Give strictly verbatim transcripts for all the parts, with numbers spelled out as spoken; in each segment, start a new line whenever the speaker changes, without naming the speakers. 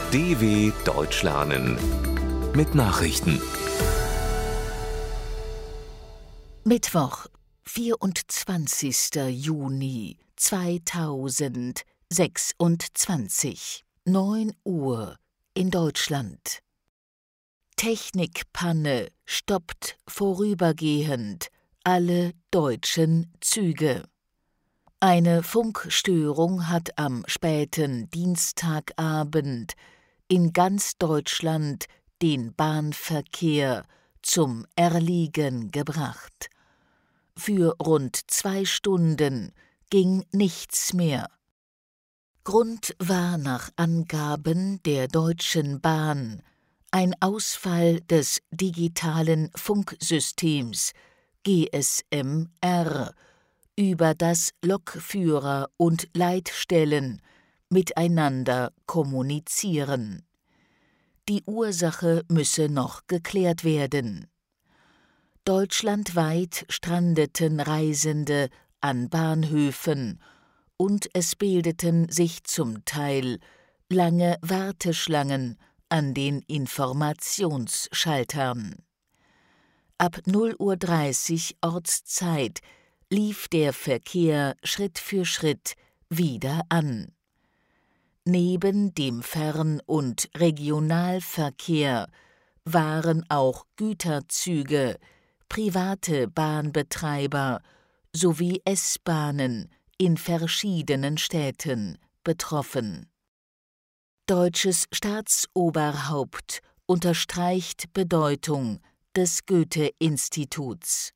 D W Deutsch lernen mit Nachrichten.
Mittwoch, vierundzwanzigster Juni zweitausendsechsundzwanzig, neun Uhr in Deutschland. Technikpanne stoppt vorübergehend alle deutschen Züge. Eine Funkstörung hat am späten Dienstagabend in ganz Deutschland den Bahnverkehr zum Erliegen gebracht. Für rund zwei Stunden ging nichts mehr. Grund war nach Angaben der Deutschen Bahn ein Ausfall des digitalen Funksystems G S M R, über das Lokführer und Leitstellen miteinander kommunizieren. Die Ursache müsse noch geklärt werden. Deutschlandweit strandeten Reisende an Bahnhöfen und es bildeten sich zum Teil lange Warteschlangen an den Informationsschaltern. Ab null Uhr dreißig Ortszeit lief der Verkehr Schritt für Schritt wieder an. Neben dem Fern- und Regionalverkehr waren auch Güterzüge, private Bahnbetreiber sowie S-Bahnen in verschiedenen Städten betroffen. Deutsches Staatsoberhaupt unterstreicht Bedeutung des Goethe-Instituts.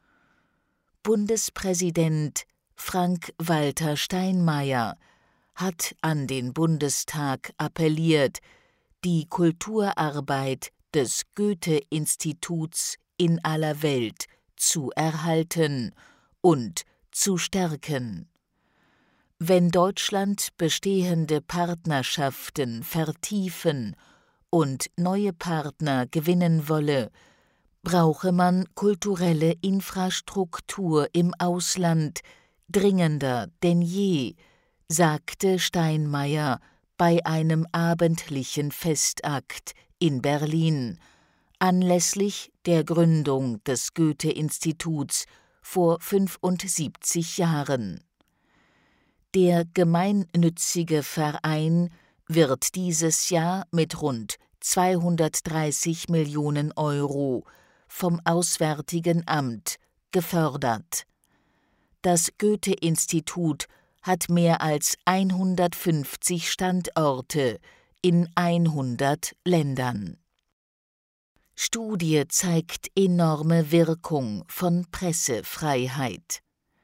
Bundespräsident Frank-Walter Steinmeier hat an den Bundestag appelliert, die Kulturarbeit des Goethe-Instituts in aller Welt zu erhalten und zu stärken. Wenn Deutschland bestehende Partnerschaften vertiefen und neue Partner gewinnen wolle, brauche man kulturelle Infrastruktur im Ausland dringender denn je, sagte Steinmeier bei einem abendlichen Festakt in Berlin anlässlich der Gründung des Goethe-Instituts vor fünfundsiebzig Jahren. Der gemeinnützige Verein wird dieses Jahr mit rund zweihundertdreißig Millionen Euro vom Auswärtigen Amt gefördert. Das Goethe-Institut hat mehr als hundertfünfzig Standorte in hundert Ländern. Studie zeigt enorme Wirkung von Pressefreiheit.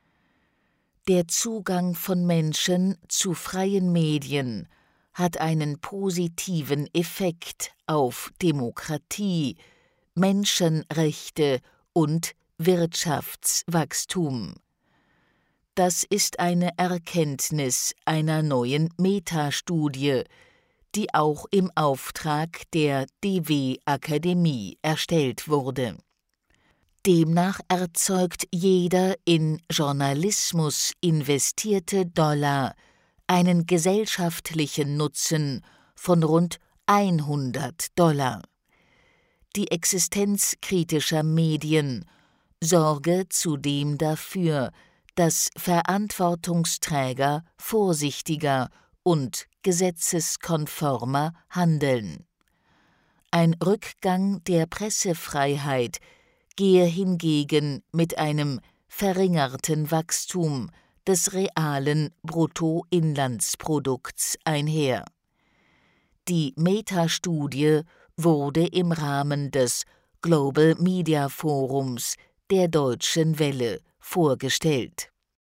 Der Zugang von Menschen zu freien Medien hat einen positiven Effekt auf Demokratie, Menschenrechte und Wirtschaftswachstum. Das ist eine Erkenntnis einer neuen Metastudie, die auch im Auftrag der D W-Akademie erstellt wurde. Demnach erzeugt jeder in Journalismus investierte Dollar einen gesellschaftlichen Nutzen von rund hundert Dollar. Die Existenz kritischer Medien sorge zudem dafür, dass Verantwortungsträger vorsichtiger und gesetzeskonformer handeln. Ein Rückgang der Pressefreiheit gehe hingegen mit einem verringerten Wachstum des realen Bruttoinlandsprodukts einher. Die Metastudie wurde im Rahmen des Global Media Forums der Deutschen Welle vorgestellt.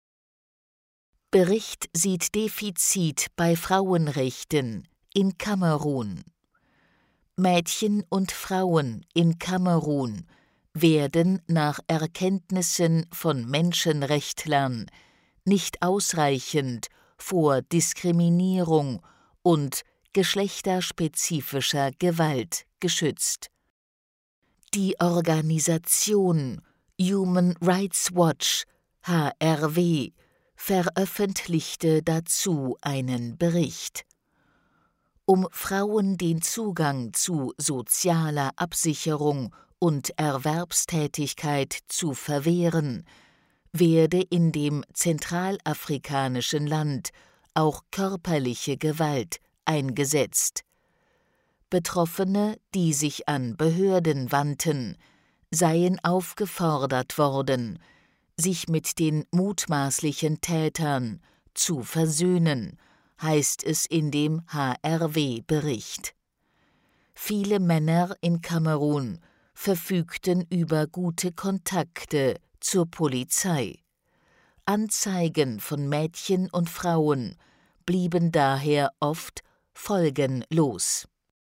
Bericht sieht Defizit bei Frauenrechten in Kamerun. Mädchen und Frauen in Kamerun werden nach Erkenntnissen von Menschenrechtlern nicht ausreichend vor Diskriminierung und geschlechterspezifischer Gewalt geschützt. Die Organisation Human Rights Watch H R W veröffentlichte dazu einen Bericht. um Frauen den Zugang zu sozialer Absicherung und Erwerbstätigkeit zu verwehren, werde in dem zentralafrikanischen Land auch körperliche Gewalt eingesetzt. Betroffene, die sich an Behörden wandten, seien aufgefordert worden, sich mit den mutmaßlichen Tätern zu versöhnen, heißt es in dem H R W-Bericht. Viele Männer in Kamerun verfügten über gute Kontakte zur Polizei. Anzeigen von Mädchen und Frauen blieben daher oft folgenlos.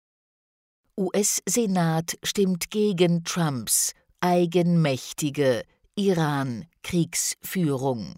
U S-Senat stimmt gegen Trumps eigenmächtige Iran-Kriegsführung.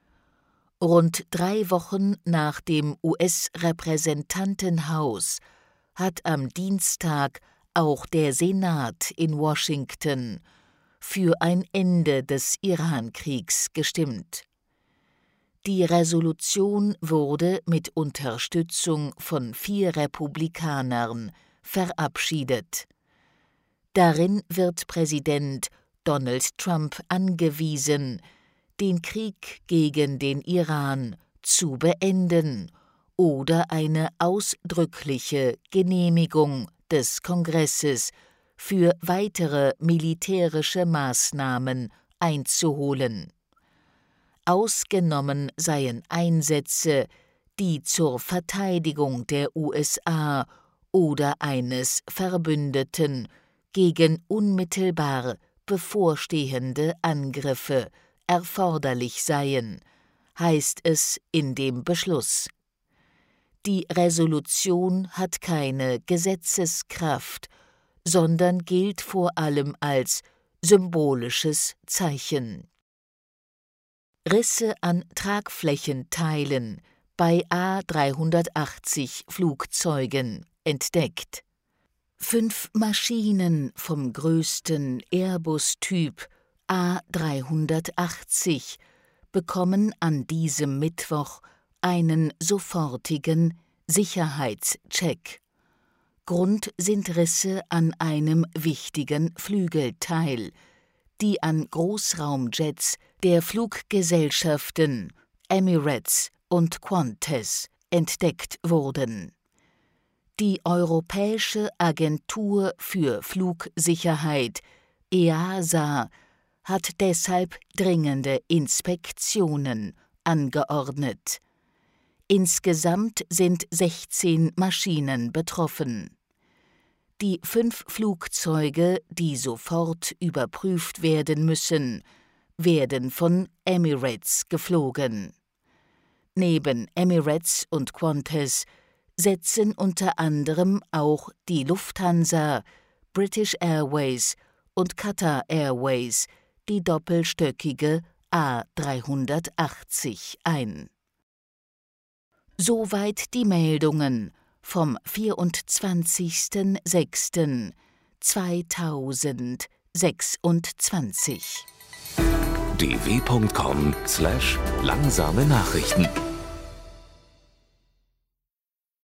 Rund drei Wochen nach dem U S-Repräsentantenhaus hat am Dienstag auch der Senat in Washington für ein Ende des Irankriegs gestimmt. Die Resolution wurde mit Unterstützung von vier Republikanern verabschiedet. Darin wird Präsident Donald Trump angewiesen, den Krieg gegen den Iran zu beenden oder eine ausdrückliche Genehmigung des Kongresses für weitere militärische Maßnahmen einzuholen. Ausgenommen seien Einsätze, die zur Verteidigung der U S A oder eines Verbündeten gegen unmittelbar bevorstehende Angriffe erforderlich seien, heißt es in dem Beschluss. Die Resolution hat keine Gesetzeskraft, sondern gilt vor allem als symbolisches Zeichen. Risse an Tragflächenteilen bei A dreihundertachtzig Flugzeugen entdeckt. Fünf Maschinen vom größten Airbus-Typ A dreihundertachtzig bekommen an diesem Mittwoch einen sofortigen Sicherheitscheck. Grund sind Risse an einem wichtigen Flügelteil, die an Großraumjets der Fluggesellschaften Emirates und Qantas entdeckt wurden. Die Europäische Agentur für Flugsicherheit E A S A hat deshalb dringende Inspektionen angeordnet. Insgesamt sind sechzehn Maschinen betroffen. Die fünf Flugzeuge, die sofort überprüft werden müssen, werden von Emirates geflogen. Neben Emirates und Qantas setzen unter anderem auch die Lufthansa, British Airways und Qatar Airways die doppelstöckige A dreihundertachtzig ein. Soweit die Meldungen vom vierundzwanzigsten sechsten zweitausendsechsundzwanzig.
d w punkt com slash langsame Nachrichten